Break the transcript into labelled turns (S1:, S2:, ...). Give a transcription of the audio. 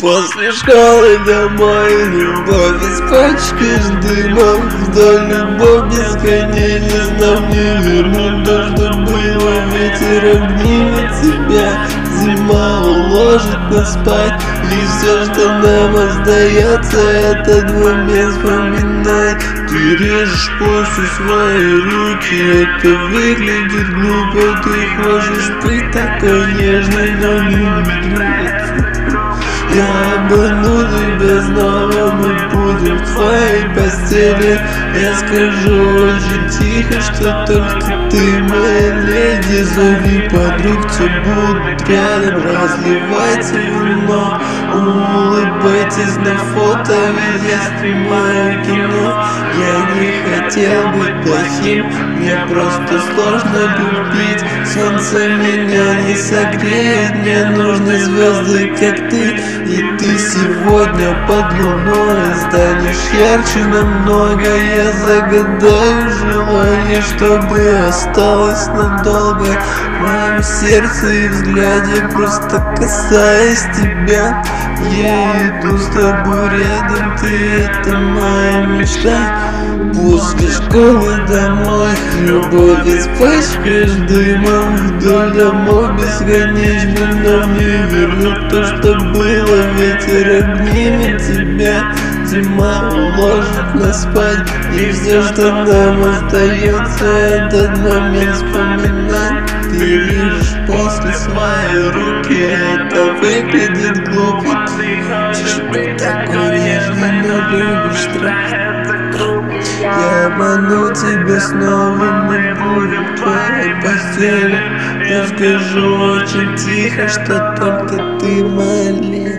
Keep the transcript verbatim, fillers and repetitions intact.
S1: После школы домой, любовь испачкаешь дымом. Вдоль любовь бесконечно мне вернуть то, что было. Ветер обнимет тебя, зима уложит нас спать. И все, что нам остается, этот момент вспоминать. Ты режешь после свои руки, это выглядит глупо. Ты хочешь быть такой нежной, но не медведь. Я обману тебя снова, мы будем в твоей постели. Я скажу очень тихо, что только ты моя леди. Зови подруг, все будут рядом, разливайте вино. Улыбайтесь на фото, ведь я снимаю кино. Я не хотел быть плохим, мне просто сложно любить. Солнце меня не согреет, мне нужны звезды, как ты. И ты сегодня под луной станешь ярче намного. Я загадаю желание, чтобы осталось надолго. В моем сердце и взгляде, просто касаясь тебя. Я иду с тобой рядом, ты это моя мечта. После школы домой, любовь испачкаешь дымом. Вдоль домов бесконечно, но не вернуть то, что было. Ветер обнимет тебя, зима уложит нас спать. И все, что нам остается, этот момент вспоминать. Ты лежишь после своей руки, это выглядит глупо. Хочешь быть такой нежный, но любишь страх. Я обману тебя снова, мы будем в твоей постели. Я скажу очень тихо, что только ты моя леди.